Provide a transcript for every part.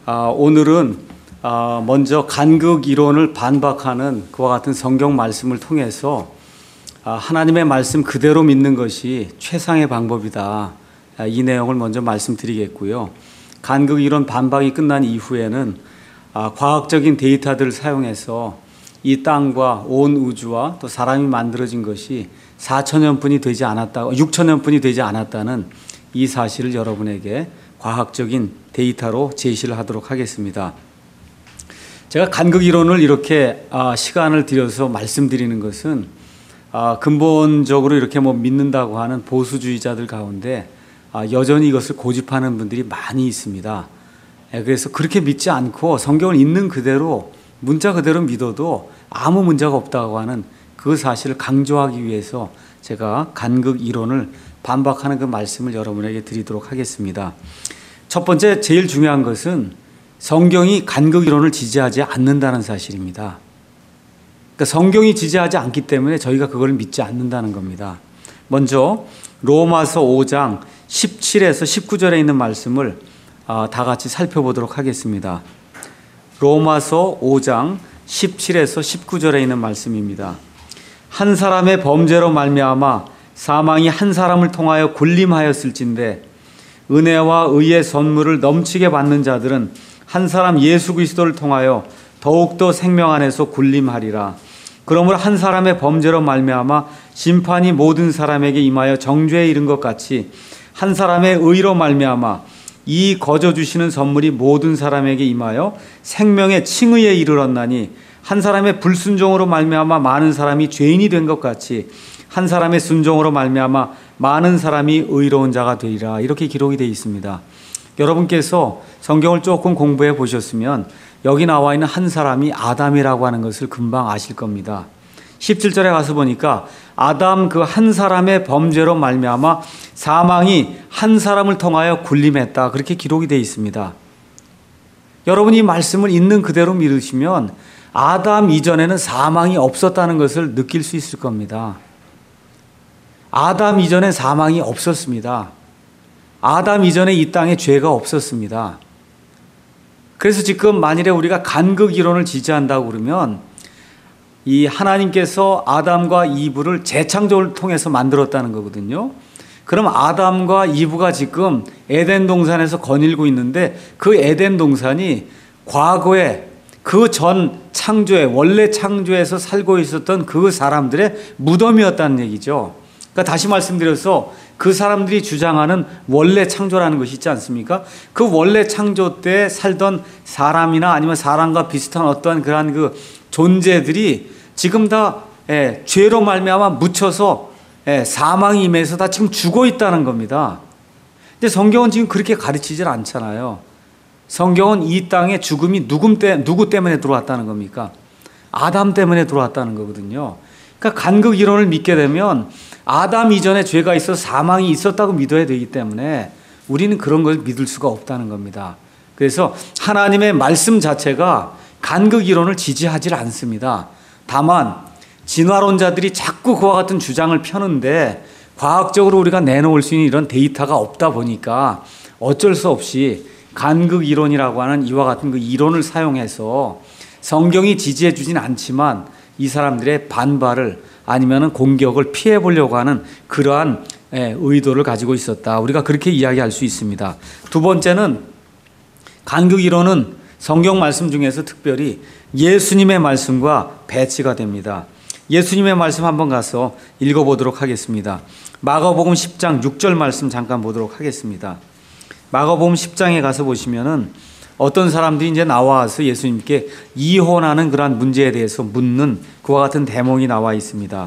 오늘은 먼저 간극 이론을 반박하는 그와 같은 성경 말씀을 통해서 하나님의 말씀 그대로 믿는 것이 최상의 방법이다. 이 내용을 먼저 말씀드리겠고요. 간극 이론 반박이 끝난 이후에는 과학적인 데이터들을 사용해서 이 땅과 온 우주와 또 사람이 만들어진 것이 4천년뿐이 되지 않았다, 6천년뿐이 되지 않았다는 이 사실을 여러분에게 과학적인 데이터로 제시를 하도록 하겠습니다. 제가 간극 이론을 이렇게 시간을 들여서 말씀드리는 것은 근본적으로 이렇게 믿는다고 하는 보수주의자들 가운데 여전히 이것을 고집하는 분들이 많이 있습니다. 그래서 그렇게 믿지 않고 성경을 있는 그대로 문자 그대로 믿어도 아무 문제가 없다고 하는 그 사실을 강조하기 위해서 제가 간극 이론을 반박하는 그 말씀을 여러분에게 드리도록 하겠습니다. 첫 번째 제일 중요한 것은 성경이 간극 이론을 지지하지 않는다는 사실입니다. 그러니까 성경이 지지하지 않기 때문에 저희가 그걸 믿지 않는다는 겁니다. 먼저 로마서 5장 17에서 19절에 있는 말씀을 다 같이 살펴보도록 하겠습니다. 로마서 5장 17에서 19절에 있는 말씀입니다. 한 사람의 범죄로 말미암아 사망이 한 사람을 통하여 군림하였을진데 은혜와 의의 선물을 넘치게 받는 자들은 한 사람 예수 그리스도를 통하여 더욱더 생명 안에서 군림하리라. 그러므로 한 사람의 범죄로 말미암아 심판이 모든 사람에게 임하여 정죄에 이른 것 같이 한 사람의 의로 말미암아 이 거저 주시는 선물이 모든 사람에게 임하여 생명의 칭의에 이르렀나니 한 사람의 불순종으로 말미암아 많은 사람이 죄인이 된 것 같이 한 사람의 순종으로 말미암아 많은 사람이 의로운 자가 되리라. 이렇게 기록이 되어 있습니다. 여러분께서 성경을 조금 공부해 보셨으면 여기 나와 있는 한 사람이 아담이라고 하는 것을 금방 아실 겁니다. 17절에 가서 보니까 아담 그 한 사람의 범죄로 말미암아 사망이 한 사람을 통하여 군림했다. 그렇게 기록이 되어 있습니다. 여러분이 이 말씀을 있는 그대로 믿으시면 아담 이전에는 사망이 없었다는 것을 느낄 수 있을 겁니다. 아담 이전에 사망이 없었습니다. 아담 이전에 이 땅에 죄가 없었습니다. 그래서 지금 만일에 우리가 간극 이론을 지지한다고 그러면 이 하나님께서 아담과 이브를 재창조를 통해서 만들었다는 거거든요. 그럼 아담과 이브가 지금 에덴 동산에서 거닐고 있는데 그 에덴 동산이 과거에 그 전 창조에 원래 창조에서 살고 있었던 그 사람들의 무덤이었다는 얘기죠. 그러니까 다시 말씀드려서 그 사람들이 주장하는 원래 창조라는 것이 있지 않습니까? 그 원래 창조 때 살던 사람이나 아니면 사람과 비슷한 어떠한 그러한 그 존재들이 지금 다 죄로 말미암아 묻혀서 사망이 임해서 다 지금 죽어 있다는 겁니다. 근데 성경은 지금 그렇게 가르치질 않잖아요. 성경은 이 땅에 죽음이 누구 때문에 들어왔다는 겁니까? 아담 때문에 들어왔다는 거거든요. 그러니까 간극 이론을 믿게 되면 아담 이전에 죄가 있어서 사망이 있었다고 믿어야 되기 때문에 우리는 그런 걸 믿을 수가 없다는 겁니다. 그래서 하나님의 말씀 자체가 간극 이론을 지지하지 않습니다. 다만 진화론자들이 자꾸 그와 같은 주장을 펴는데 과학적으로 우리가 내놓을 수 있는 이런 데이터가 없다 보니까 어쩔 수 없이 간극 이론이라고 하는 이와 같은 그 이론을 사용해서 성경이 지지해 주진 않지만 이 사람들의 반발을 아니면 공격을 피해 보려고 하는 그러한 의도를 가지고 있었다. 우리가 그렇게 이야기할 수 있습니다. 두 번째는 간극 이론은 성경 말씀 중에서 특별히 예수님의 말씀과 배치가 됩니다. 예수님의 말씀 한번 가서 읽어보도록 하겠습니다. 마가복음 10장 6절 말씀 잠깐 보도록 하겠습니다. 마가복음 10장에 가서 보시면은 어떤 사람들이 이제 나와서 예수님께 이혼하는 그러한 문제에 대해서 묻는 그와 같은 대목이 나와 있습니다.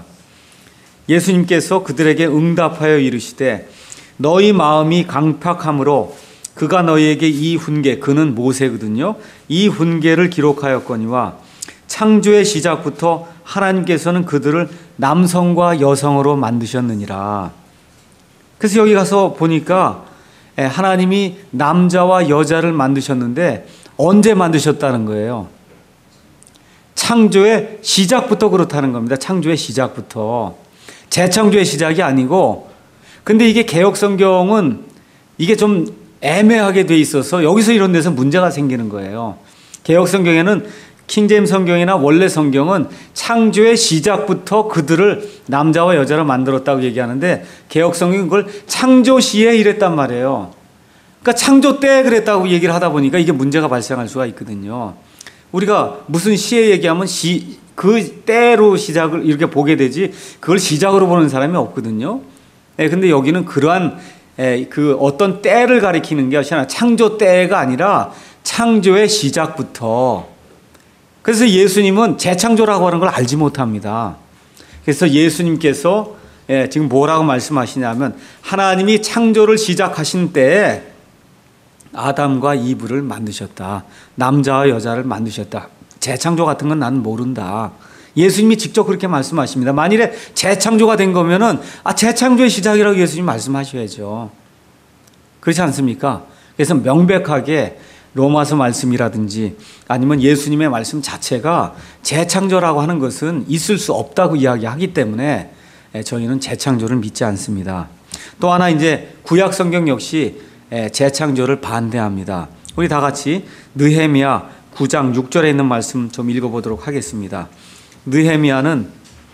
예수님께서 그들에게 응답하여 이르시되 너희 마음이 강팍함으로 그가 너희에게 이 훈계, 그는 모세거든요. 이 훈계를 기록하였거니와 창조의 시작부터 하나님께서는 그들을 남성과 여성으로 만드셨느니라. 그래서 여기 가서 보니까 하나님이 남자와 여자를 만드셨는데 언제 만드셨다는 거예요? 창조의 시작부터 그렇다는 겁니다. 창조의 시작부터. 재창조의 시작이 아니고, 근데 이게 개혁성경은 이게 좀 애매하게 돼 있어서 여기서 이런 데서 문제가 생기는 거예요. 개역 성경에는 킹제임스 성경이나 원래 성경은 창조의 시작부터 그들을 남자와 여자로 만들었다고 얘기하는데 개역 성경은 그걸 창조 시에 이랬단 말이에요. 그러니까 창조 때 그랬다고 얘기를 하다 보니까 이게 문제가 발생할 수가 있거든요. 우리가 무슨 시에 얘기하면 그 때로 시작을 이렇게 보게 되지 그걸 시작으로 보는 사람이 없거든요. 근데 여기는 그러한 그 어떤 때를 가리키는 게 아니라 창조 때가 아니라 창조의 시작부터. 그래서 예수님은 재창조라고 하는 걸 알지 못합니다. 그래서 예수님께서 지금 뭐라고 말씀하시냐면 하나님이 창조를 시작하신 때에 아담과 이브를 만드셨다. 남자와 여자를 만드셨다. 재창조 같은 건 나는 모른다. 예수님이 직접 그렇게 말씀하십니다. 만일에 재창조가 된 거면은 재창조의 시작이라고 예수님 말씀하셔야죠. 그렇지 않습니까? 그래서 명백하게 로마서 말씀이라든지 아니면 예수님의 말씀 자체가 재창조라고 하는 것은 있을 수 없다고 이야기하기 때문에 저희는 재창조를 믿지 않습니다. 또 하나 이제 구약 성경 역시 재창조를 반대합니다. 우리 다 같이 느헤미야 9장 6절에 있는 말씀 좀 읽어보도록 하겠습니다. 느헤미야의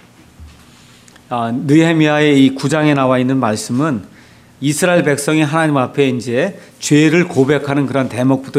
이 9장에 나와 있는 말씀은 이스라엘 백성이 하나님 앞에 이제 죄를 고백하는 그런 대목부터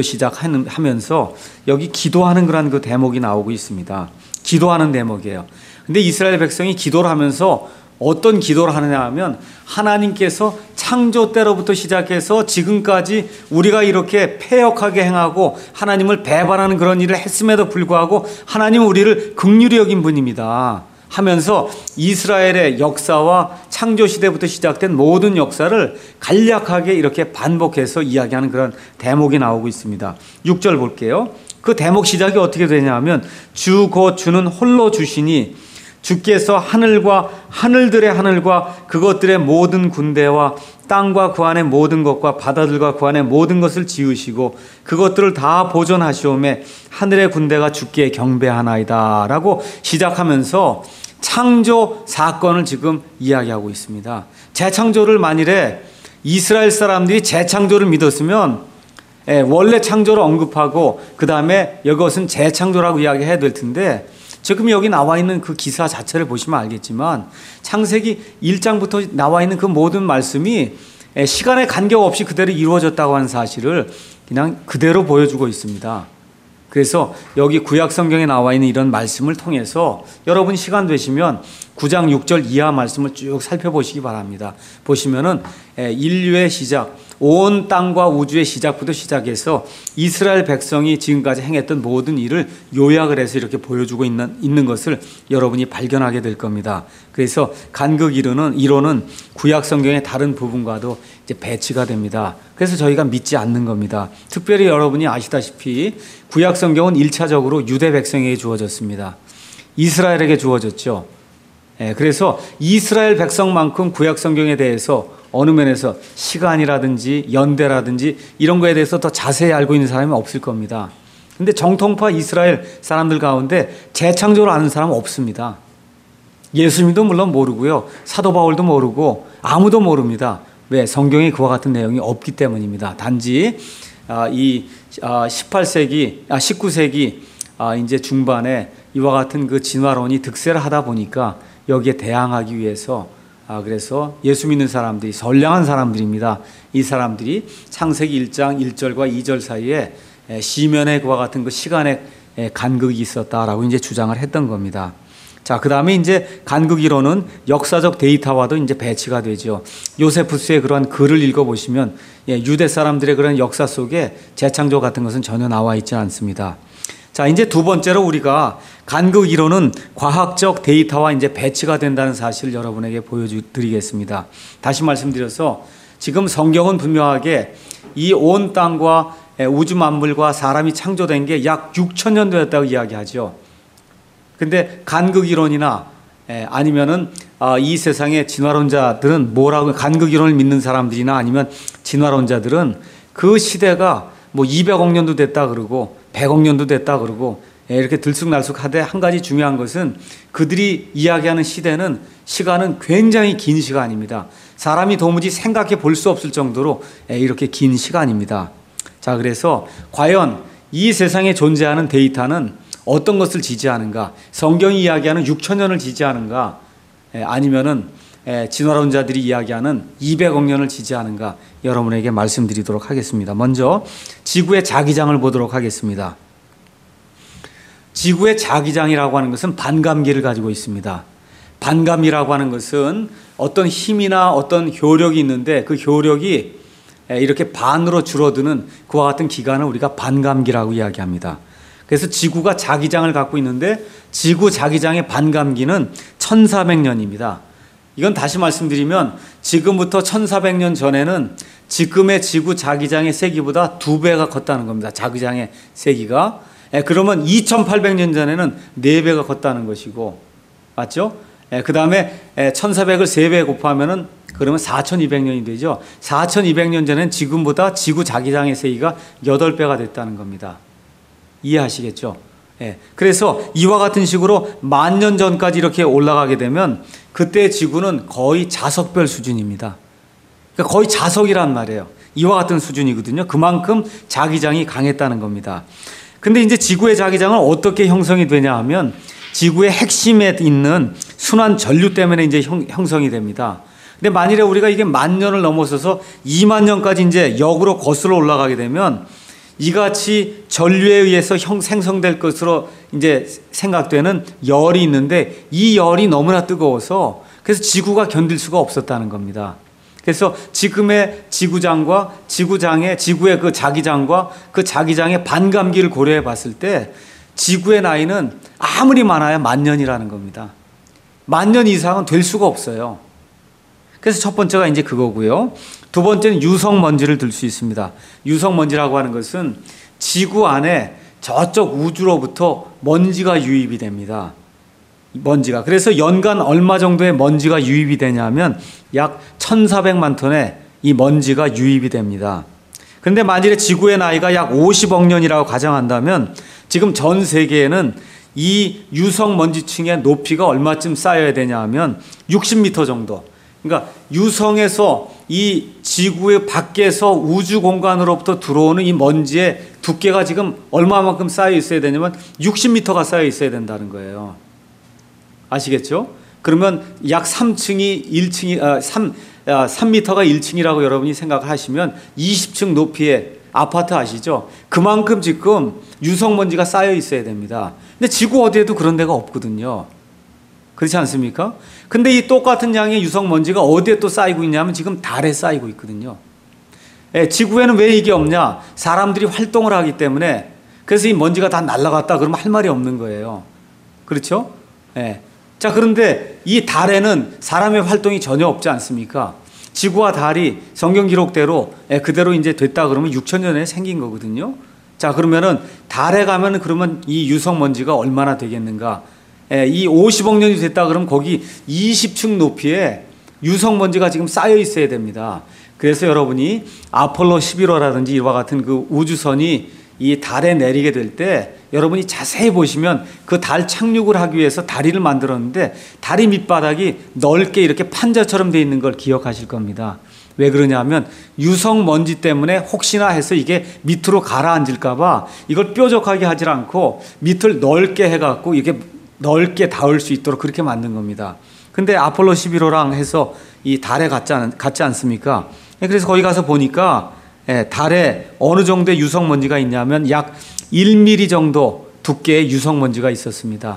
시작하면서 여기 기도하는 그런 그 대목이 나오고 있습니다. 기도하는 대목이에요. 근데 이스라엘 백성이 기도를 하면서 어떤 기도를 하느냐 하면 하나님께서 창조 때로부터 시작해서 지금까지 우리가 이렇게 패역하게 행하고 하나님을 배반하는 그런 일을 했음에도 불구하고 하나님은 우리를 긍휼히 여긴 분입니다 하면서 이스라엘의 역사와 창조 시대부터 시작된 모든 역사를 간략하게 이렇게 반복해서 이야기하는 그런 대목이 나오고 있습니다. 6절 볼게요. 그 대목 시작이 어떻게 되냐면 주 곧 주는 홀로 주시니 주께서 하늘과 하늘들의 하늘과 그것들의 모든 군대와 땅과 그 안의 모든 것과 바다들과 그 안의 모든 것을 지으시고 그것들을 다 보존하시오매 하늘의 군대가 주께 경배하나이다 라고 시작하면서 창조 사건을 지금 이야기하고 있습니다. 재창조를 만일에 이스라엘 사람들이 재창조를 믿었으면 원래 창조를 언급하고 그 다음에 이것은 재창조라고 이야기해야 될 텐데 지금 여기 나와 있는 그 기사 자체를 보시면 알겠지만 창세기 1장부터 나와 있는 그 모든 말씀이 시간의 간격 없이 그대로 이루어졌다고 하는 사실을 그냥 그대로 보여주고 있습니다. 그래서 여기 구약 성경에 나와 있는 이런 말씀을 통해서 여러분 시간 되시면 9장 6절 이하 말씀을 쭉 살펴보시기 바랍니다. 보시면은 인류의 시작, 온 땅과 우주의 시작부터 시작해서 이스라엘 백성이 지금까지 행했던 모든 일을 요약을 해서 이렇게 보여주고 있는 것을 여러분이 발견하게 될 겁니다. 그래서 간극 이론은 구약 성경의 다른 부분과도 이제 배치가 됩니다. 그래서 저희가 믿지 않는 겁니다. 특별히 여러분이 아시다시피 구약 성경은 1차적으로 유대 백성에게 주어졌습니다. 이스라엘에게 주어졌죠. 그래서 이스라엘 백성만큼 구약 성경에 대해서 어느 면에서 시간이라든지 연대라든지 이런 거에 대해서 더 자세히 알고 있는 사람이 없을 겁니다. 근데 정통파 이스라엘 사람들 가운데 재창조를 아는 사람은 없습니다. 예수님도 물론 모르고요. 사도 바울도 모르고 아무도 모릅니다. 왜? 성경에 그와 같은 내용이 없기 때문입니다. 단지 이 19세기 이제 중반에 이와 같은 그 진화론이 득세를 하다 보니까 여기에 대항하기 위해서 그래서 예수 믿는 사람들이 선량한 사람들입니다. 이 사람들이 창세기 1장 1절과 2절 사이에 시면에 그와 같은 그 시간의 간극이 있었다라고 이제 주장을 했던 겁니다. 자, 그 다음에 이제 간극 이론은 역사적 데이터와도 이제 배치가 되죠. 요세푸스의 그러한 글을 읽어보시면 유대 사람들의 그런 역사 속에 재창조 같은 것은 전혀 나와 있지 않습니다. 자, 이제 두 번째로 우리가 간극 이론은 과학적 데이터와 이제 배치가 된다는 사실을 여러분에게 보여드리겠습니다. 다시 말씀드려서 지금 성경은 분명하게 이 온 땅과 우주 만물과 사람이 창조된 게 약 6,000년 되었다고 이야기하죠. 근데 간극 이론이나 아니면은 이 세상의 진화론자들은 뭐라고 간극 이론을 믿는 사람들이나 아니면 진화론자들은 그 시대가 뭐 200억 년도 됐다 그러고 100억 년도 됐다 그러고 이렇게 들쑥날쑥하되 한 가지 중요한 것은 그들이 이야기하는 시간은 굉장히 긴 시간입니다. 사람이 도무지 생각해 볼 수 없을 정도로 이렇게 긴 시간입니다. 자, 그래서 과연 이 세상에 존재하는 데이터는 어떤 것을 지지하는가? 성경이 이야기하는 6천 년을 지지하는가? 아니면은 진화론자들이 이야기하는 200억 년을 지지하는가? 여러분에게 말씀드리도록 하겠습니다. 먼저 지구의 자기장을 보도록 하겠습니다. 지구의 자기장이라고 하는 것은 반감기를 가지고 있습니다. 반감이라고 하는 것은 어떤 힘이나 어떤 효력이 있는데 그 효력이 이렇게 반으로 줄어드는 그와 같은 기간을 우리가 반감기라고 이야기합니다. 그래서 지구가 자기장을 갖고 있는데 지구 자기장의 반감기는 1400년입니다. 이건 다시 말씀드리면 지금부터 1400년 전에는 지금의 지구 자기장의 세기보다 2배가 컸다는 겁니다. 자기장의 세기가. 그러면 2800년 전에는 4배가 컸다는 것이고, 맞죠? 그 다음에 1400을 3배 곱하면은 그러면 4200년이 되죠. 4200년 전에는 지금보다 지구 자기장의 세기가 8배가 됐다는 겁니다. 이해하시겠죠? 그래서 이와 같은 식으로 10,000년 전까지 이렇게 올라가게 되면 그때 지구는 거의 자석별 수준입니다. 그러니까 거의 자석이란 말이에요. 이와 같은 수준이거든요. 그만큼 자기장이 강했다는 겁니다. 근데 이제 지구의 자기장은 어떻게 형성이 되냐 하면 지구의 핵심에 있는 순환 전류 때문에 이제 형성이 됩니다. 근데 만일에 우리가 이게 10,000년을 넘어서서 20,000년까지 이제 역으로 거슬러 올라가게 되면 이같이 전류에 의해서 생성될 것으로 이제 생각되는 열이 있는데 이 열이 너무나 뜨거워서 그래서 지구가 견딜 수가 없었다는 겁니다. 그래서 지금의 지구장과 지구의 그 자기장과 그 자기장의 반감기를 고려해 봤을 때 지구의 나이는 아무리 많아야 10,000년이라는 겁니다. 10,000년 이상은 될 수가 없어요. 그래서 첫 번째가 이제 그거고요. 두 번째는 유성먼지를 들 수 있습니다. 유성먼지라고 하는 것은 지구 안에 저쪽 우주로부터 먼지가 유입이 됩니다. 먼지가. 그래서 연간 얼마 정도의 먼지가 유입이 되냐면 약 1,400만 톤의 이 먼지가 유입이 됩니다. 그런데 만일에 지구의 나이가 약 50억 년이라고 가정한다면 지금 전 세계에는 이 유성먼지층의 높이가 얼마쯤 쌓여야 되냐 하면 60m 정도. 그러니까 유성에서 이 지구의 밖에서 우주 공간으로부터 들어오는 이 먼지의 두께가 지금 얼마만큼 쌓여 있어야 되냐면 60m가 쌓여 있어야 된다는 거예요. 아시겠죠? 그러면 약 3층이 3m가 1층이라고 여러분이 생각을 하시면 20층 높이의 아파트 아시죠? 그만큼 지금 유성먼지가 쌓여 있어야 됩니다. 근데 지구 어디에도 그런 데가 없거든요. 그렇지 않습니까? 근데 이 똑같은 양의 유성먼지가 어디에 또 쌓이고 있냐면 지금 달에 쌓이고 있거든요. 지구에는 왜 이게 없냐? 사람들이 활동을 하기 때문에. 그래서 이 먼지가 다 날아갔다 그러면 할 말이 없는 거예요. 그렇죠? 자, 그런데 이 달에는 사람의 활동이 전혀 없지 않습니까? 지구와 달이 성경 기록대로 그대로 이제 됐다 그러면 6,000년에 생긴 거거든요. 자, 그러면은 달에 가면은 그러면 이 유성먼지가 얼마나 되겠는가? 이 50억 년이 됐다 그러면 거기 20층 높이에 유성먼지가 지금 쌓여 있어야 됩니다. 그래서 여러분이 아폴로 11호라든지 이와 같은 그 우주선이 이 달에 내리게 될 때 여러분이 자세히 보시면 그 달 착륙을 하기 위해서 다리를 만들었는데 다리 밑바닥이 넓게 이렇게 판자처럼 되어 있는 걸 기억하실 겁니다. 왜 그러냐면 유성먼지 때문에 혹시나 해서 이게 밑으로 가라앉을까 봐 이걸 뾰족하게 하지 않고 밑을 넓게 해갖고 이게 넓게 닿을 수 있도록 그렇게 만든 겁니다. 근데 아폴로 11호랑 해서 이 달에 갔지 않습니까? 그래서 거기 가서 보니까 달에 어느 정도의 유성먼지가 있냐면 약 1mm 정도 두께의 유성먼지가 있었습니다.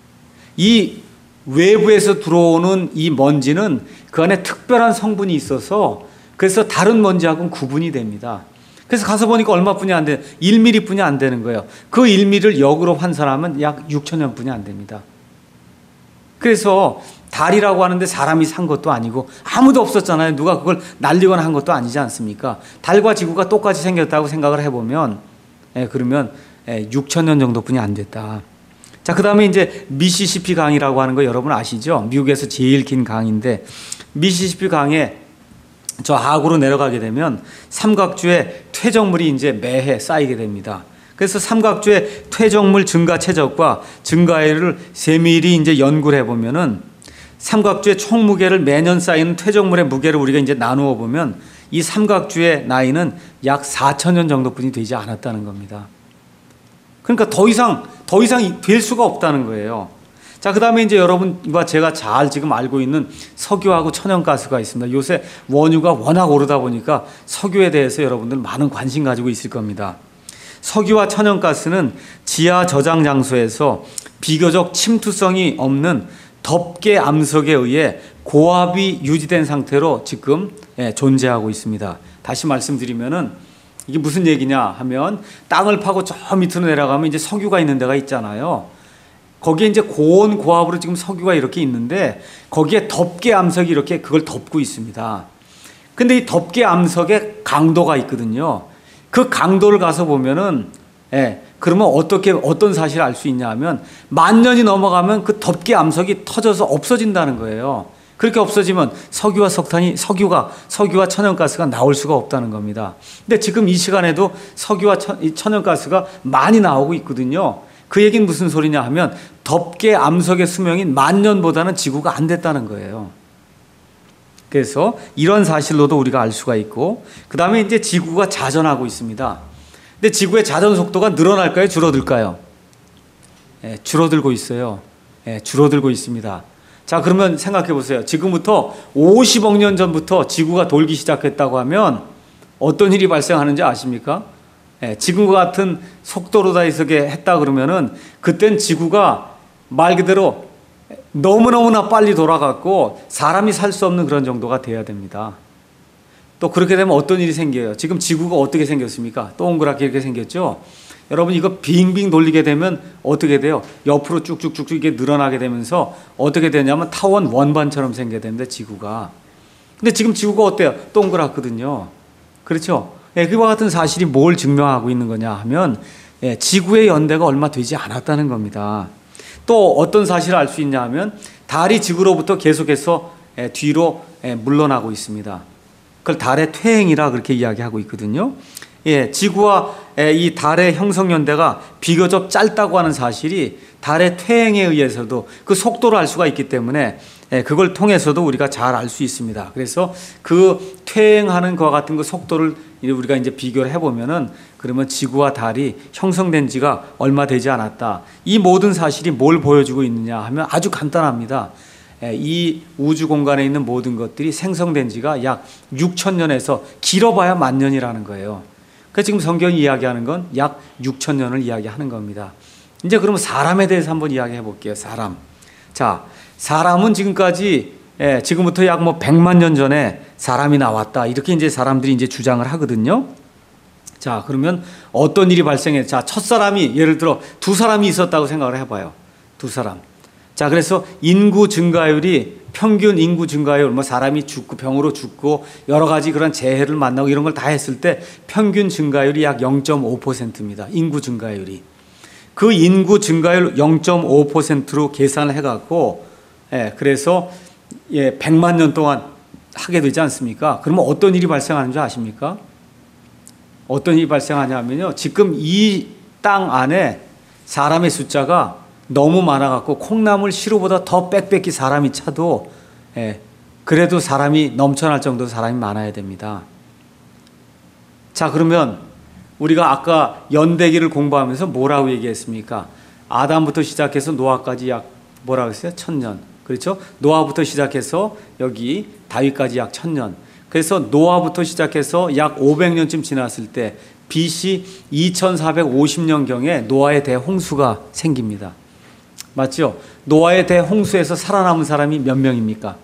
이 외부에서 들어오는 이 먼지는 그 안에 특별한 성분이 있어서 그래서 다른 먼지하고는 구분이 됩니다. 그래서 가서 보니까 얼마뿐이 안 돼, 1mm 뿐이 안 되는 거예요. 그 1mm를 역으로 환산하면 약 6,000년 뿐이 안 됩니다. 그래서 달이라고 하는데 사람이 산 것도 아니고 아무도 없었잖아요. 누가 그걸 날리거나 한 것도 아니지 않습니까? 달과 지구가 똑같이 생겼다고 생각을 해보면 그러면 6,000년 정도뿐이 안 됐다. 자, 그 다음에 이제 미시시피 강이라고 하는 거 여러분 아시죠? 미국에서 제일 긴 강인데 미시시피 강에 저 하구로 내려가게 되면 삼각주의 퇴적물이 이제 매해 쌓이게 됩니다. 그래서 삼각주의 퇴적물 증가 최적과 증가율을 세밀히 이제 연구를 해보면은 삼각주의 총 무게를 매년 쌓이는 퇴적물의 무게를 우리가 이제 나누어 보면 이 삼각주의 나이는 약 4,000년 정도뿐이 되지 않았다는 겁니다. 그러니까 더 이상 될 수가 없다는 거예요. 자, 그 다음에 이제 여러분과 제가 잘 지금 알고 있는 석유하고 천연가스가 있습니다. 요새 원유가 워낙 오르다 보니까 석유에 대해서 여러분들 많은 관심 가지고 있을 겁니다. 석유와 천연가스는 지하 저장 장소에서 비교적 침투성이 없는 덮개 암석에 의해 고압이 유지된 상태로 지금 존재하고 있습니다. 다시 말씀드리면은 이게 무슨 얘기냐 하면 땅을 파고 저 밑으로 내려가면 이제 석유가 있는 데가 있잖아요. 거기에 이제 고온 고압으로 지금 석유가 이렇게 있는데 거기에 덮개 암석이 이렇게 그걸 덮고 있습니다. 근데 이 덮개 암석에 강도가 있거든요. 그 강도를 가서 보면은 그러면 어떤 사실을 알 수 있냐 하면 10,000년이 넘어가면 그 덮개 암석이 터져서 없어진다는 거예요. 그렇게 없어지면 석유와 천연가스가 나올 수가 없다는 겁니다. 근데 지금 이 시간에도 석유와 천연가스가 많이 나오고 있거든요. 그 얘기는 무슨 소리냐 하면 덮개 암석의 수명인 10,000년보다는 지구가 안 됐다는 거예요. 그래서 이런 사실로도 우리가 알 수가 있고, 그 다음에 이제 지구가 자전하고 있습니다. 근데 지구의 자전 속도가 늘어날까요? 줄어들까요? 줄어들고 있어요. 줄어들고 있습니다. 자, 그러면 생각해 보세요. 지금부터 50억 년 전부터 지구가 돌기 시작했다고 하면 어떤 일이 발생하는지 아십니까? 지금과 같은 속도로 다 이렇게 했다 그러면은 그땐 지구가 말 그대로 너무너무나 빨리 돌아갔고 사람이 살 수 없는 그런 정도가 돼야 됩니다. 또 그렇게 되면 어떤 일이 생겨요? 지금 지구가 어떻게 생겼습니까? 동그랗게 이렇게 생겼죠? 여러분 이거 빙빙 돌리게 되면 어떻게 돼요? 옆으로 쭉쭉쭉쭉 이게 늘어나게 되면서 어떻게 되냐면 타원 원반처럼 생겨야 되는데 지구가. 근데 지금 지구가 어때요? 동그랗거든요. 그렇죠? 그와 같은 사실이 뭘 증명하고 있는 거냐 하면 지구의 연대가 얼마 되지 않았다는 겁니다. 또 어떤 사실을 알 수 있냐 하면 달이 지구로부터 계속해서 뒤로 물러나고 있습니다. 그걸 달의 퇴행이라 그렇게 이야기하고 있거든요. 지구와 이 달의 형성 연대가 비교적 짧다고 하는 사실이 달의 퇴행에 의해서도 그 속도를 알 수가 있기 때문에 그걸 통해서도 우리가 잘 알 수 있습니다. 그래서 그 퇴행하는 것과 같은 그 속도를 우리가 이제 비교를 해보면은 그러면 지구와 달이 형성된 지가 얼마 되지 않았다. 이 모든 사실이 뭘 보여주고 있느냐 하면 아주 간단합니다. 이 우주 공간에 있는 모든 것들이 생성된 지가 약 6,000년에서 길어봐야 10,000년이라는 거예요. 그래서 지금 성경이 이야기하는 건 약 6,000년을 이야기하는 겁니다. 이제 그러면 사람에 대해서 한번 이야기해 볼게요. 사람. 자, 사람은 지금부터 약 100만 년 전에 사람이 나왔다. 이렇게 이제 사람들이 이제 주장을 하거든요. 자, 그러면 어떤 일이 발생해? 자, 첫 사람이 예를 들어 두 사람이 있었다고 생각을 해봐요. 두 사람. 자, 그래서 평균 인구 증가율, 사람이 죽고 병으로 죽고 여러 가지 그런 재해를 만나고 이런 걸 다 했을 때 평균 증가율이 약 0.5%입니다. 인구 증가율이. 그 인구 증가율 0.5%로 계산을 해갖고, 그래서 100만 년 동안 하게 되지 않습니까? 그러면 어떤 일이 발생하는 줄 아십니까? 어떤 일이 발생하냐면요. 지금 이 땅 안에 사람의 숫자가 너무 많아갖고 콩나물 시루보다 더 빽빽히 사람이 차도 그래도 사람이 넘쳐날 정도로 사람이 많아야 됩니다. 자, 그러면 우리가 아까 연대기를 공부하면서 뭐라고 얘기했습니까? 아담부터 시작해서 노아까지 약 뭐라고 했어요? 1,000년. 그렇죠? 노아부터 시작해서 여기 다윗까지 약 1,000년. 그래서 노아부터 시작해서 약 500년쯤 지났을 때 BC 2450년경에 노아의 대홍수가 생깁니다. 맞죠? 노아의 대홍수에서 살아남은 사람이 몇 명입니까?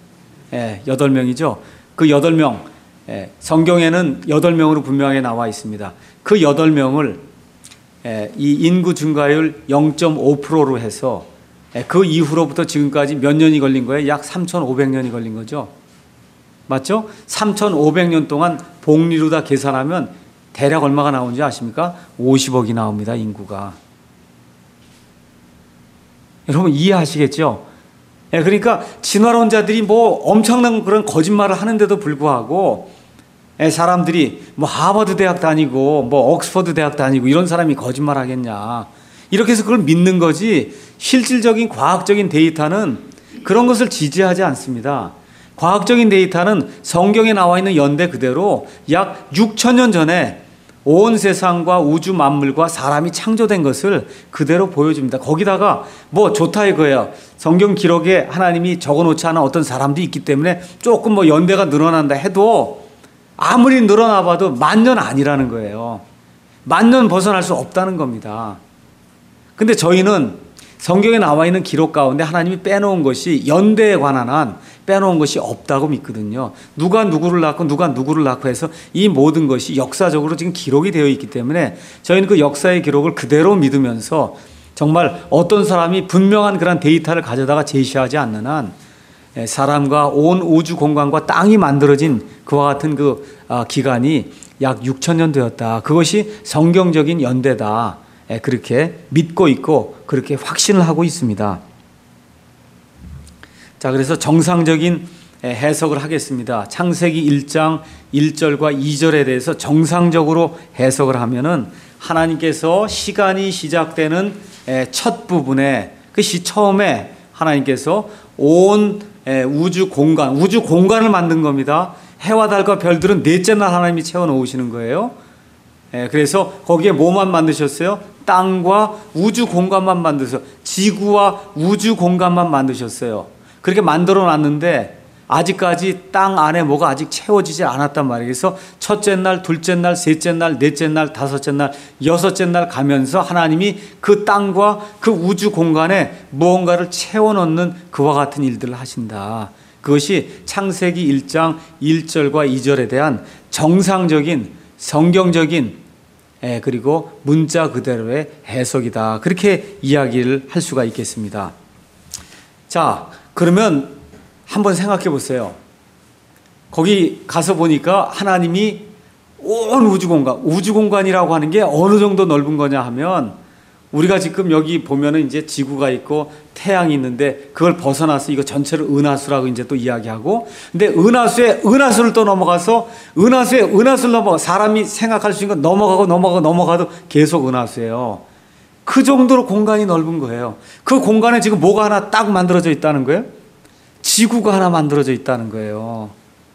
8명이죠. 그 8명, 성경에는 8명으로 분명하게 나와 있습니다. 그 8명을 이 인구 증가율 0.5%로 해서 그 이후로부터 지금까지 몇 년이 걸린 거예요? 약 3,500년이 걸린 거죠. 맞죠? 3,500년 동안 복리로 다 계산하면 대략 얼마가 나오는지 아십니까? 50억이 나옵니다, 인구가. 여러분 이해하시겠죠? 그러니까 진화론자들이 엄청난 그런 거짓말을 하는데도 불구하고 사람들이 하버드 대학 다니고 옥스퍼드 대학 다니고 이런 사람이 거짓말 하겠냐. 이렇게 해서 그걸 믿는 거지 실질적인 과학적인 데이터는 그런 것을 지지하지 않습니다. 과학적인 데이터는 성경에 나와 있는 연대 그대로 약 6천년 전에 온 세상과 우주 만물과 사람이 창조된 것을 그대로 보여줍니다. 거기다가 뭐 좋다 이거예요. 성경 기록에 하나님이 적어놓지 않은 어떤 사람도 있기 때문에 조금 뭐 연대가 늘어난다 해도 아무리 늘어나 봐도 10,000년 아니라는 거예요. 10,000년 벗어날 수 없다는 겁니다. 근데 저희는 성경에 나와 있는 기록 가운데 하나님이 빼놓은 것이 연대에 관한 한 빼놓은 것이 없다고 믿거든요. 누가 누구를 낳고 누가 누구를 낳고 해서 이 모든 것이 역사적으로 지금 기록이 되어 있기 때문에 저희는 그 역사의 기록을 그대로 믿으면서 정말 어떤 사람이 분명한 그런 데이터를 가져다가 제시하지 않는 한 사람과 온 우주 공간과 땅이 만들어진 그와 같은 그 기간이 약 6,000년 되었다. 그것이 성경적인 연대다. 그렇게 믿고 있고 그렇게 확신을 하고 있습니다. 자, 그래서 정상적인 해석을 하겠습니다. 창세기 1장 1절과 2절에 대해서 정상적으로 해석을 하면은 하나님께서 시간이 시작되는 첫 부분에 그것이 처음에 하나님께서 온 우주 공간을 만든 겁니다. 해와 달과 별들은 넷째 날 하나님이 채워 놓으시는 거예요. 그래서 거기에 뭐만 만드셨어요? 땅과 우주 공간만 만드셨어요. 지구와 우주 공간만 만드셨어요. 그렇게 만들어 놨는데 아직까지 땅 안에 뭐가 아직 채워지지 않았단 말이에요. 그래서 첫째 날, 둘째 날, 셋째 날, 넷째 날, 다섯째 날, 여섯째 날 가면서 하나님이 그 땅과 그 우주 공간에 무언가를 채워넣는 그와 같은 일들을 하신다. 그것이 창세기 1장 1절과 2절에 대한 정상적인 성경적인 그리고 문자 그대로의 해석이다. 그렇게 이야기를 할 수가 있겠습니다. 자, 그러면 한번 생각해 보세요. 거기 가서 보니까 하나님이 온 우주 공간이라고 하는 게 어느 정도 넓은 거냐 하면 우리가 지금 여기 보면은 이제 지구가 있고 태양이 있는데 그걸 벗어나서 이거 전체를 은하수라고 이제 또 이야기하고, 근데 은하수에 은하수를 또 넘어가서 은하수에 은하수를 넘어가 사람이 생각할 수 있는 건 넘어가도 계속 은하수예요. 그 정도로 공간이 넓은 거예요. 그 공간에 지금 뭐가 하나 딱 만들어져 있다는 거예요? 지구가 하나 만들어져 있다는 거예요.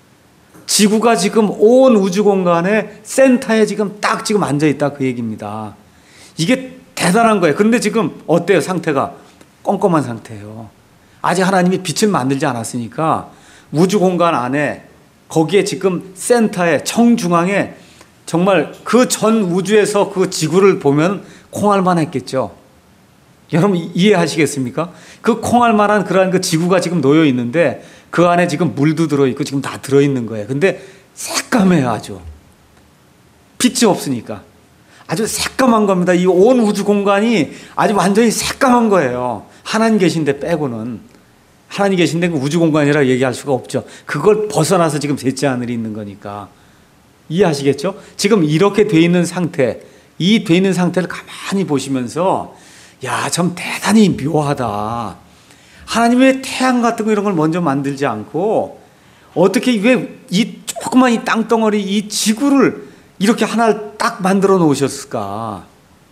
지구가 지금 온 우주 공간의 센터에 지금 딱 지금 앉아 있다 그 얘기입니다. 이게 대단한 거예요. 그런데 지금 어때요? 상태가 껌껌한 상태예요. 아직 하나님이 빛을 만들지 않았으니까 우주 공간 안에 거기에 지금 센터에 정중앙에 정말 그 전 우주에서 그 지구를 보면 콩알만 했겠죠. 여러분 이해하시겠습니까? 그 콩알만한 그러한 그 지구가 지금 놓여 있는데 그 안에 지금 물도 들어있고 지금 다 들어있는 거예요. 근데 새까매요. 아주 빛이 없으니까 아주 새까만 겁니다. 이 온 우주 공간이 아주 완전히 새까만 거예요. 하나님 계신데 빼고는. 하나님 계신데 우주 공간이라 얘기할 수가 없죠. 그걸 벗어나서 지금 셋째 하늘이 있는 거니까. 이해하시겠죠? 지금 이렇게 돼 있는 상태, 이 돼 있는 상태를 가만히 보시면서 야, 참 대단히 묘하다. 하나님의 태양 같은 거 이런 걸 먼저 만들지 않고 어떻게 왜 이 조그만 이 땅덩어리 이 지구를 이렇게 하나를 딱 만들어 놓으셨을까?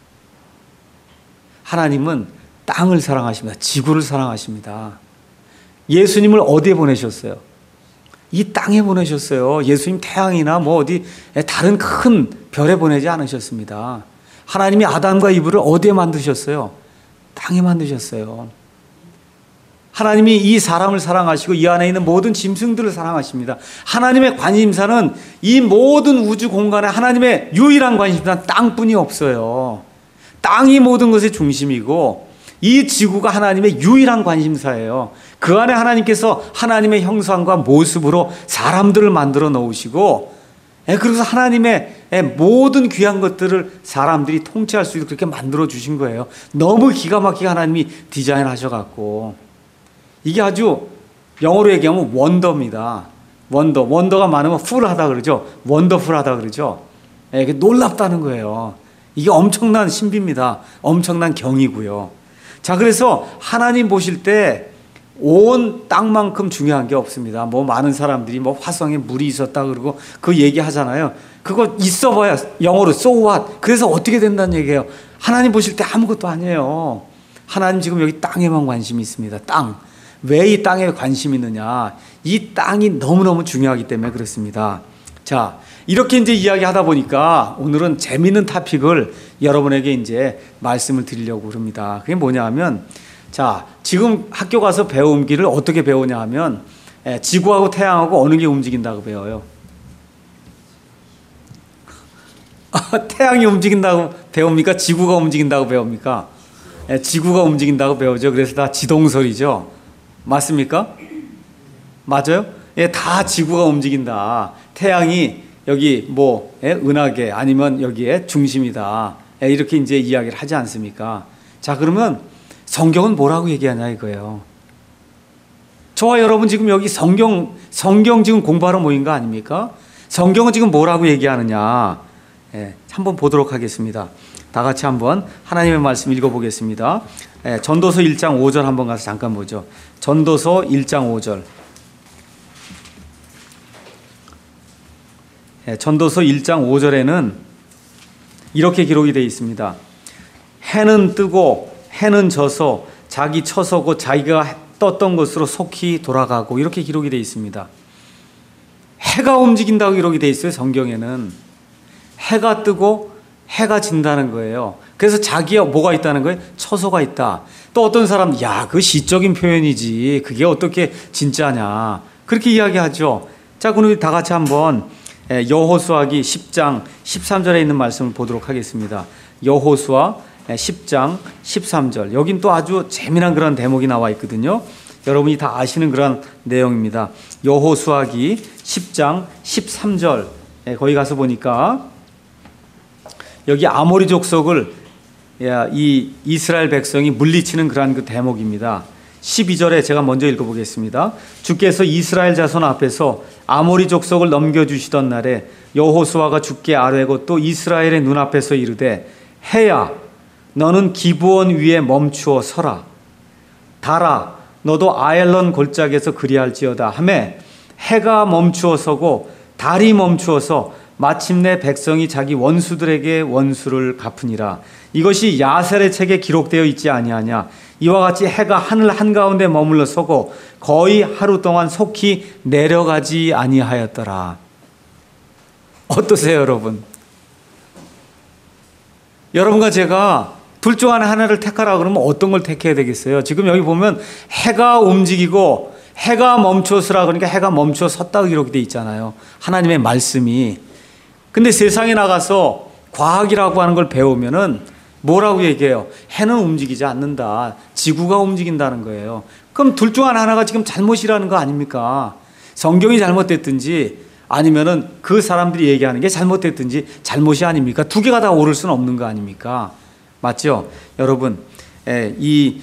하나님은 땅을 사랑하십니다. 지구를 사랑하십니다. 예수님을 어디에 보내셨어요? 이 땅에 보내셨어요. 예수님 태양이나 뭐 어디 다른 큰 별에 보내지 않으셨습니다. 하나님이 아담과 이브를 어디에 만드셨어요? 땅에 만드셨어요. 하나님이 이 사람을 사랑하시고 이 안에 있는 모든 짐승들을 사랑하십니다. 하나님의 관심사는 이 모든 우주 공간에 하나님의 유일한 관심사는 땅뿐이 없어요. 땅이 모든 것의 중심이고 이 지구가 하나님의 유일한 관심사예요. 그 안에 하나님께서 하나님의 형상과 모습으로 사람들을 만들어 놓으시고 그래서 하나님의 모든 귀한 것들을 사람들이 통치할 수 있도록 그렇게 만들어 주신 거예요. 너무 기가 막히게 하나님이 디자인하셔갖고 이게 아주 영어로 얘기하면 원더입니다. 원더가 많으면 풀하다 그러죠. 원더풀하다 그러죠. 이게 놀랍다는 거예요. 이게 엄청난 신비입니다. 엄청난 경이고요. 자, 그래서 하나님 보실 때 온 땅만큼 중요한 게 없습니다. 뭐 많은 사람들이 뭐 화성에 물이 있었다 그러고 그 얘기 하잖아요. 그거 있어 봐야 영어로 so what. 그래서 어떻게 된다는 얘기예요. 하나님 보실 때 아무것도 아니에요. 하나님 지금 여기 땅에만 관심이 있습니다. 땅. 왜 이 땅에 관심이 있느냐? 이 땅이 너무너무 중요하기 때문에 그렇습니다. 자, 이렇게 이제 이야기하다 보니까 오늘은 재미있는 토픽을 여러분에게 이제 말씀을 드리려고 합니다. 그게 뭐냐 하면, 자, 지금 학교 가서 배움기를 어떻게 배우냐 하면, 지구하고 태양하고 어느 게 움직인다고 배워요? 태양이 움직인다고 배웁니까? 지구가 움직인다고 배웁니까? 지구가 움직인다고 배우죠. 그래서 다 지동설이죠. 맞습니까? 맞아요? 다 지구가 움직인다. 태양이 여기 뭐 은하계 아니면 여기에 중심이다. 이렇게 이제 이야기를 하지 않습니까? 자, 그러면 성경은 뭐라고 얘기하냐 이거예요. 저와 여러분 지금 여기 성경 지금 공부하러 모인 거 아닙니까? 성경은 지금 뭐라고 얘기하느냐? 한번 보도록 하겠습니다. 다 같이 한번 하나님의 말씀 읽어보겠습니다. 전도서 1장 5절 한번 가서 잠깐 보죠. 전도서 1장 5절. 전도서 1장 5절에는 이렇게 기록이 되어 있습니다. 해는 뜨고 해는 져서 자기 처서고 자기가 떴던 곳으로 속히 돌아가고 이렇게 기록이 되어 있습니다. 해가 움직인다고 기록이 되어 있어요. 성경에는 해가 뜨고 해가 진다는 거예요. 그래서 자기가 뭐가 있다는 거예요? 처소가 있다. 또 어떤 사람, 야, 그 시적인 표현이지 그게 어떻게 진짜냐 그렇게 이야기하죠. 자, 그럼 우리 다 같이 한번 여호수아기 10장 13절에 있는 말씀을 보도록 하겠습니다. 여호수아 10장 13절. 여긴 또 아주 재미난 그런 대목이 나와 있거든요. 여러분이 다 아시는 그런 내용입니다. 여호수아기 10장 13절. 거기 가서 보니까 여기 아모리 족속을 이 이스라엘 백성이 물리치는 그러한 그 대목입니다. 12절에 제가 먼저 읽어보겠습니다. 주께서 이스라엘 자손 앞에서 아모리 족속을 넘겨주시던 날에 여호수아가 주께 아뢰고 또 이스라엘의 눈앞에서 이르되 해야 너는 기브온 위에 멈추어 서라. 달아 너도 아엘론 골짜기에서 그리할지어다 하매 해가 멈추어 서고 달이 멈추어서 마침내 백성이 자기 원수들에게 원수를 갚으니라. 이것이 야셀의 책에 기록되어 있지 아니하냐. 이와 같이 해가 하늘 한가운데 머물러 서고 거의 하루 동안 속히 내려가지 아니하였더라. 어떠세요, 여러분? 여러분과 제가 둘 중 하나를 택하라 그러면 어떤 걸 택해야 되겠어요? 지금 여기 보면 해가 움직이고 해가 멈추었으라 그러니까 해가 멈추어 섰다고 기록이 되어 있잖아요. 하나님의 말씀이. 근데 세상에 나가서 과학이라고 하는 걸 배우면은 뭐라고 얘기해요? 해는 움직이지 않는다. 지구가 움직인다는 거예요. 그럼 둘 중 하나가 지금 잘못이라는 거 아닙니까? 성경이 잘못됐든지 아니면은 그 사람들이 얘기하는 게 잘못됐든지 잘못이 아닙니까? 두 개가 다 옳을 수는 없는 거 아닙니까? 맞죠? 여러분, 이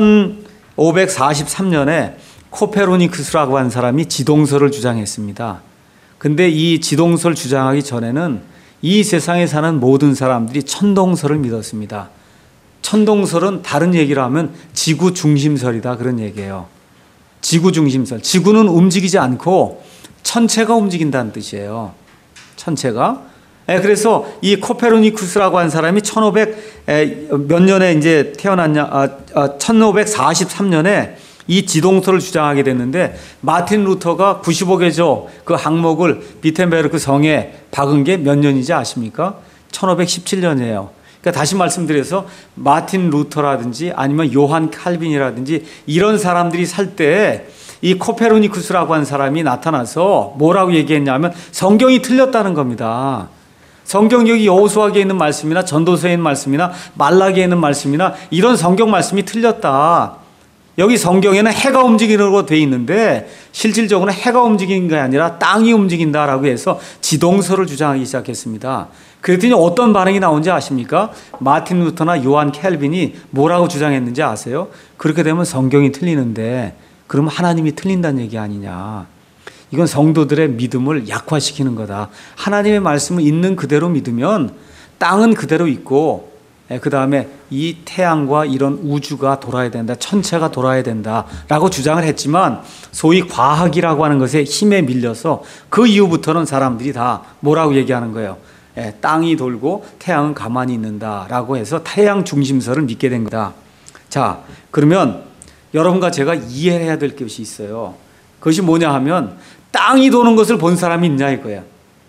1543년에 코페르니쿠스라고 하는 사람이 지동설을 주장했습니다. 근데 이 지동설 주장하기 전에는 이 세상에 사는 모든 사람들이 천동설을 믿었습니다. 천동설은 다른 얘기로 하면 지구 중심설이다 그런 얘기예요. 지구 중심설. 지구는 움직이지 않고 천체가 움직인다는 뜻이에요. 천체가. 그래서 이 코페르니쿠스라고 한 사람이 1500 몇 년에 이제 태어났냐? 1543년에 이 지동설을 주장하게 됐는데 마틴 루터가 95개조 그 항목을 비텐베르크 성에 박은 게 몇 년이지 아십니까? 1517년이에요. 그러니까 다시 말씀드려서 마틴 루터라든지 아니면 요한 칼빈이라든지 이런 사람들이 살 때 이 코페르니쿠스라고 한 사람이 나타나서 뭐라고 얘기했냐면 성경이 틀렸다는 겁니다. 성경 여기 여호수아기에 있는 말씀이나 전도서에 있는 말씀이나 말라기에 있는 말씀이나 이런 성경 말씀이 틀렸다. 여기 성경에는 해가 움직이는 돼 있는데 실질적으로 해가 움직이는 게 아니라 땅이 움직인다라고 해서 지동설을 주장하기 시작했습니다. 그랬더니 어떤 반응이 나온지 아십니까? 마틴 루터나 요한 캘빈이 뭐라고 주장했는지 아세요? 그렇게 되면 성경이 틀리는데 그러면 하나님이 틀린다는 얘기 아니냐. 이건 성도들의 믿음을 약화시키는 거다. 하나님의 말씀을 있는 그대로 믿으면 땅은 그대로 있고 그 다음에 이 태양과 이런 우주가 돌아야 된다. 천체가 돌아야 된다라고 주장을 했지만 소위 과학이라고 하는 것에 힘에 밀려서 그 이후부터는 사람들이 다 뭐라고 얘기하는 거예요? 땅이 돌고 태양은 가만히 있는다라고 해서 태양 중심설을 믿게 된 거다. 자, 그러면 여러분과 제가 이해해야 될 것이 있어요. 그것이 뭐냐 하면 땅이 도는 것을 본 사람이 있냐 이거야.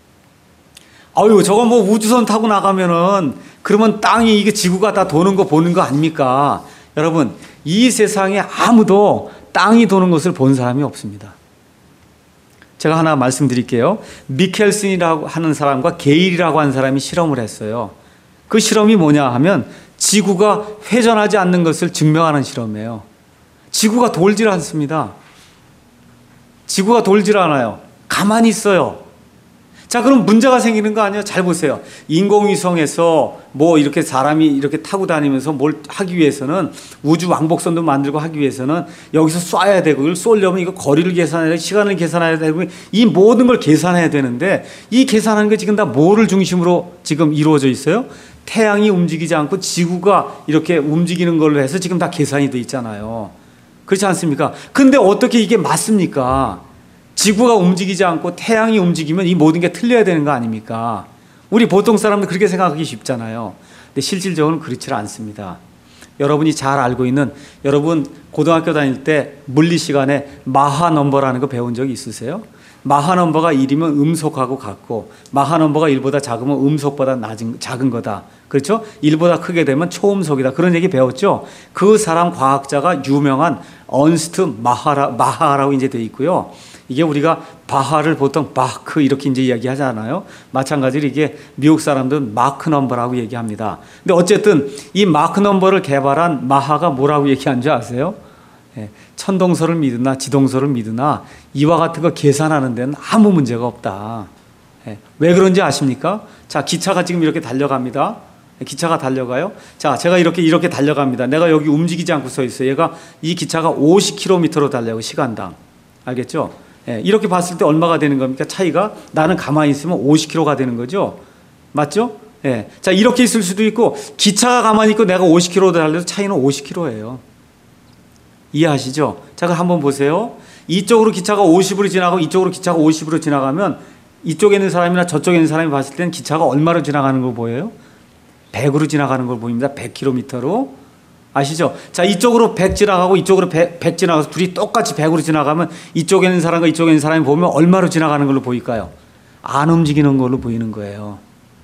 아유, 저거 뭐 우주선 타고 나가면은 그러면 땅이 이게 지구가 다 도는 거 보는 거 아닙니까? 여러분, 이 세상에 아무도 땅이 도는 것을 본 사람이 없습니다. 제가 하나 말씀드릴게요. 미켈슨이라고 하는 사람과 게일이라고 하는 사람이 실험을 했어요. 그 실험이 뭐냐 하면 지구가 회전하지 않는 것을 증명하는 실험이에요. 지구가 돌질 않습니다. 지구가 돌질 않아요. 가만히 있어요. 자, 그럼 문제가 생기는 거 아니에요? 잘 보세요. 인공위성에서 뭐 이렇게 사람이 이렇게 타고 다니면서 뭘 하기 위해서는 우주 왕복선도 만들고 하기 위해서는 여기서 쏴야 되고, 이걸 쏘려면 이거 거리를 계산해야 되고, 시간을 계산해야 되고, 이 모든 걸 계산해야 되는데, 이 계산하는 게 지금 다 뭐를 중심으로 지금 이루어져 있어요? 태양이 움직이지 않고 지구가 이렇게 움직이는 걸로 해서 지금 다 계산이 돼 있잖아요. 그렇지 않습니까? 근데 어떻게 이게 맞습니까? 지구가 움직이지 않고 태양이 움직이면 이 모든 게 틀려야 되는 거 아닙니까? 우리 보통 사람들 그렇게 생각하기 쉽잖아요. 근데 실질적으로는 그렇지 않습니다. 여러분이 잘 알고 있는, 여러분 고등학교 다닐 때 물리 시간에 마하 넘버라는 거 배운 적 있으세요? 마하 넘버가 1이면 음속하고 같고, 마하 넘버가 1보다 작으면 음속보다 작은 거다. 그렇죠? 1보다 크게 되면 초음속이다. 그런 얘기 배웠죠? 그 사람 과학자가 유명한 언스트 마하라고 이제 돼 있고요. 이게 우리가 바하를 보통 바크 이렇게 이제 이야기하잖아요. 마찬가지로 이게 미국 사람들은 마크 넘버라고 얘기합니다. 근데 어쨌든 이 마크 넘버를 개발한 마하가 뭐라고 얘기한 줄 아세요? 천동설을 믿으나 지동설을 믿으나 이와 같은 거 계산하는 데는 아무 문제가 없다. 왜 그런지 아십니까? 자, 기차가 지금 이렇게 달려갑니다. 기차가 달려가요. 자, 제가 이렇게 달려갑니다. 내가 여기 움직이지 않고 서 있어요. 얘가 이 기차가 50km로 달려요. 시간당. 알겠죠? 이렇게 봤을 때 얼마가 되는 겁니까? 차이가 나는 가만히 있으면 50km가 되는 거죠. 맞죠? 자, 이렇게 있을 수도 있고 기차가 가만히 있고 내가 50km 달려도 차이는 50km예요. 이해하시죠? 자, 그럼 한번 보세요. 이쪽으로 기차가 50으로 지나가고 이쪽으로 기차가 50으로 지나가면 이쪽에 있는 사람이나 저쪽에 있는 사람이 봤을 때는 기차가 얼마로 지나가는 걸 보여요? 100으로 지나가는 걸 보입니다. 100km로. 아시죠? 자, 이쪽으로 100 지나가고 이쪽으로 100 지나가서 둘이 똑같이 100으로 지나가면 이쪽에 있는 사람과 이쪽에 있는 사람이 보면 얼마로 지나가는 걸로 보일까요? 안 움직이는 걸로 보이는 거예요.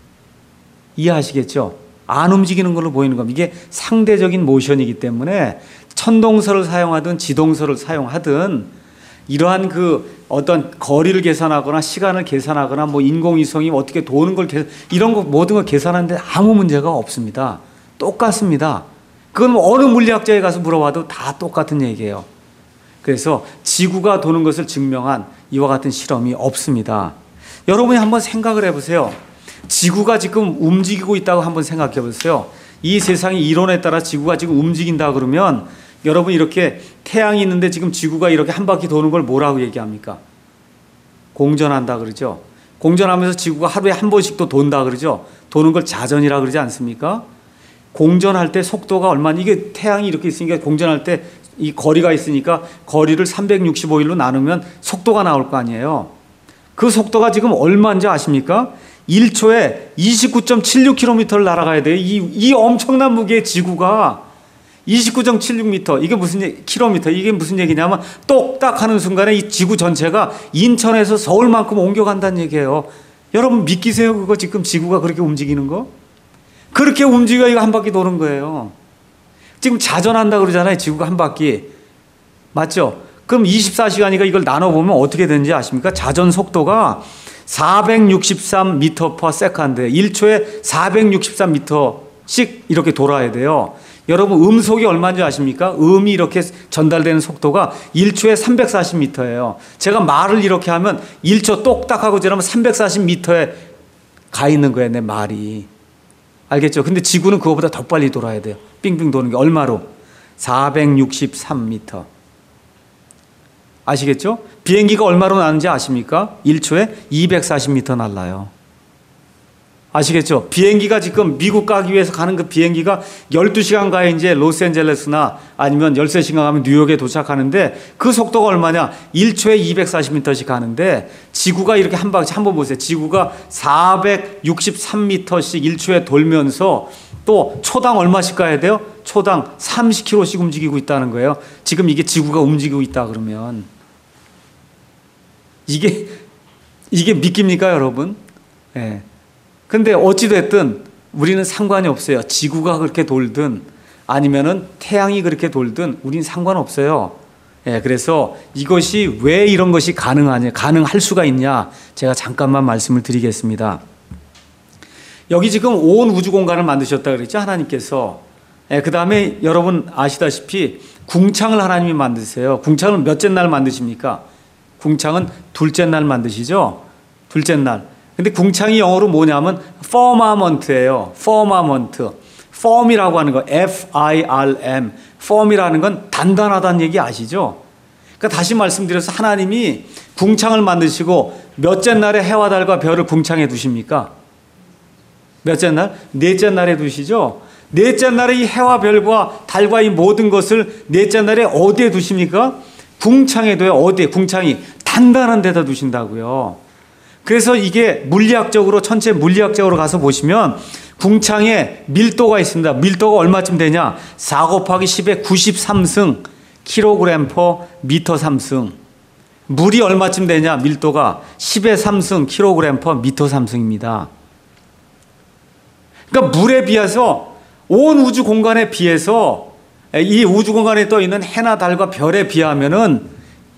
이해하시겠죠? 안 움직이는 걸로 보이는 겁니다. 이게 상대적인 모션이기 때문에 천동설을 사용하든 지동설을 사용하든 이러한 그 어떤 거리를 계산하거나 시간을 계산하거나 뭐 인공위성이 어떻게 도는 걸 이런 거 모든 걸 계산하는데 아무 문제가 없습니다. 똑같습니다. 그건 뭐 어느 물리학자에 가서 물어봐도 다 똑같은 얘기예요. 그래서 지구가 도는 것을 증명한 이와 같은 실험이 없습니다. 여러분이 한번 생각을 해보세요. 지구가 지금 움직이고 있다고 한번 생각해 보세요. 이 세상의 이론에 따라 지구가 지금 움직인다 그러면 여러분 이렇게 태양이 있는데 지금 지구가 이렇게 한 바퀴 도는 걸 뭐라고 얘기합니까? 공전한다 그러죠. 공전하면서 지구가 하루에 한 번씩 또 돈다 그러죠. 도는 걸 자전이라 그러지 않습니까? 공전할 때 속도가 얼마나, 이게 태양이 이렇게 있으니까 공전할 때 이 거리가 있으니까 거리를 365일로 나누면 속도가 나올 거 아니에요. 그 속도가 지금 얼마인지 아십니까? 1초에 29.76km를 날아가야 돼요. 이 엄청난 무게의 지구가 29.76m, 이게 무슨 킬로미터, 이게 무슨 얘기냐면 똑딱 하는 순간에 이 지구 전체가 인천에서 서울만큼 옮겨간다는 얘기예요. 여러분 믿기세요? 그거 지금 지구가 그렇게 움직이는 거? 그렇게 움직여 이거 한 바퀴 도는 거예요. 지금 자전한다 그러잖아요. 지구가 한 바퀴. 맞죠? 그럼 24시간이니까 이걸 나눠보면 어떻게 되는지 아십니까? 자전 속도가 463m/s. 1초에 463m씩 이렇게 돌아야 돼요. 여러분 음속이 얼마인지 아십니까? 음이 이렇게 전달되는 속도가 1초에 340m예요. 제가 말을 이렇게 하면 1초 똑딱하고 지나면 340m에 가 있는 거예요. 내 말이. 알겠죠? 근데 지구는 그거보다 더 빨리 돌아야 돼요. 빙빙 도는 게 얼마로? 463m. 아시겠죠? 비행기가 얼마로 나는지 아십니까? 1초에 240m 날라요. 아시겠죠? 비행기가 지금 미국 가기 위해서 가는 그 비행기가 12시간 가야 이제 로스앤젤레스나 아니면 13시간 가면 뉴욕에 도착하는데 그 속도가 얼마냐? 1초에 240m씩 가는데 지구가 이렇게 한 바퀴 한번 보세요. 지구가 463m씩 1초에 돌면서 또 초당 얼마씩 가야 돼요? 초당 30km씩 움직이고 있다는 거예요. 지금 이게 지구가 움직이고 있다 그러면 이게 믿깁니까, 여러분? 예. 근데 어찌됐든 우리는 상관이 없어요. 지구가 그렇게 돌든 아니면은 태양이 그렇게 돌든 우린 상관없어요. 예, 그래서 이것이 왜 이런 것이 가능할 수가 있냐? 제가 잠깐만 말씀을 드리겠습니다. 여기 지금 온 우주 공간을 만드셨다 그랬죠, 하나님께서. 예, 그 다음에 여러분 아시다시피 궁창을 하나님이 만드세요. 궁창을 몇째 날 만드십니까? 궁창은 둘째 날 만드시죠? 둘째 날. 근데 궁창이 영어로 뭐냐면 firmament예요. firmament. firm이라고 하는 거, F-I-R-M. firm이라는 건 단단하다는 얘기 아시죠? 그러니까 다시 말씀드려서 하나님이 궁창을 만드시고 몇째 날에 해와 달과 별을 궁창에 두십니까? 몇째 날? 넷째 날에 두시죠? 넷째 날에 이 해와 별과 달과 이 모든 것을 넷째 날에 어디에 두십니까? 궁창에 둬요. 어디에? 궁창이 단단한 데다 두신다고요. 그래서 이게 물리학적으로, 천체 물리학적으로 가서 보시면 궁창에 밀도가 있습니다. 밀도가 얼마쯤 되냐? 4 곱하기 10의 93승 킬로그램 퍼 미터 3승. 물이 얼마쯤 되냐? 밀도가 10의 3승 킬로그램 퍼 미터 3승입니다. 그러니까 물에 비해서 온 우주 공간에 비해서 이 우주 공간에 떠 있는 해나 달과 별에 비하면은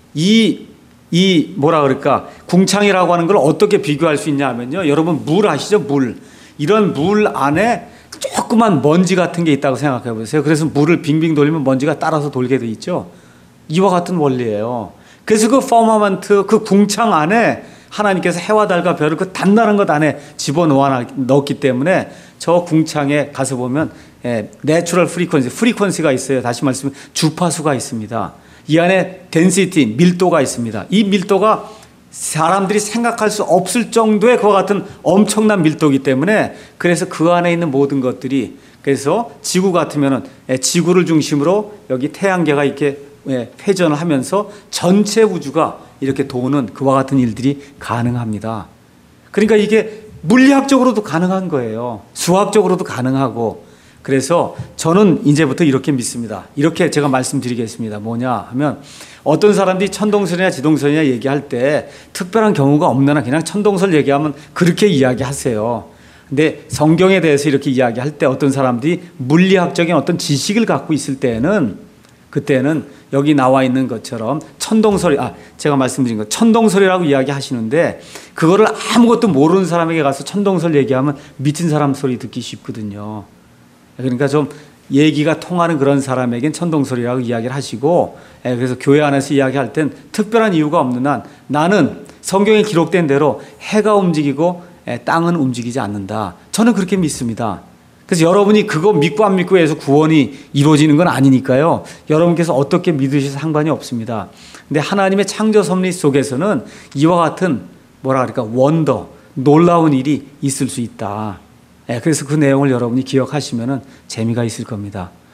뭐라 그럴까? 궁창이라고 하는 걸 어떻게 비교할 수 있냐 하면요. 여러분 물 아시죠? 물. 이런 물 안에 조그만 먼지 같은 게 있다고 생각해 보세요. 그래서 물을 빙빙 돌리면 먼지가 따라서 돌게 돼 있죠. 이와 같은 원리예요. 그래서 그 퍼머먼트, 그 궁창 안에 하나님께서 해와 달과 별을 그 단단한 것 안에 집어넣었기 때문에 저 궁창에 가서 보면 내추럴 프리퀀시가 있어요. 다시 말씀드리면 주파수가 있습니다. 이 안에 density, 밀도가 있습니다. 이 밀도가 사람들이 생각할 수 없을 정도의 그와 같은 엄청난 밀도이기 때문에 그래서 그 안에 있는 모든 것들이 그래서 지구 같으면은 지구를 중심으로 여기 태양계가 이렇게 회전을 하면서 전체 우주가 이렇게 도는 그와 같은 일들이 가능합니다. 그러니까 이게 물리학적으로도 가능한 거예요. 수학적으로도 가능하고 그래서 저는 이제부터 이렇게 믿습니다. 이렇게 제가 말씀드리겠습니다. 뭐냐 하면 어떤 사람들이 천동설이나 지동설이나 얘기할 때 특별한 경우가 없느나 그냥 천동설 얘기하면 그렇게 이야기하세요. 근데 성경에 대해서 이렇게 이야기할 때 어떤 사람들이 물리학적인 어떤 지식을 갖고 있을 때는 그때는 여기 나와 있는 것처럼 제가 말씀드린 것 천동설이라고 이야기하시는데 그거를 아무것도 모르는 사람에게 가서 천동설 얘기하면 미친 사람 소리 듣기 쉽거든요. 그러니까 좀 얘기가 통하는 그런 사람에겐 천동설이라고 이야기를 하시고 그래서 교회 안에서 이야기할 땐 특별한 이유가 없는 한 나는 성경에 기록된 대로 해가 움직이고 땅은 움직이지 않는다. 저는 그렇게 믿습니다. 그래서 여러분이 그거 믿고 안 믿고에 해서 구원이 이루어지는 건 아니니까요. 여러분께서 어떻게 믿으셔도 상관이 없습니다. 근데 하나님의 창조 섭리 속에서는 이와 같은 원더, 놀라운 일이 있을 수 있다. 그래서 그 내용을 여러분이 기억하시면 재미가 있을 겁니다.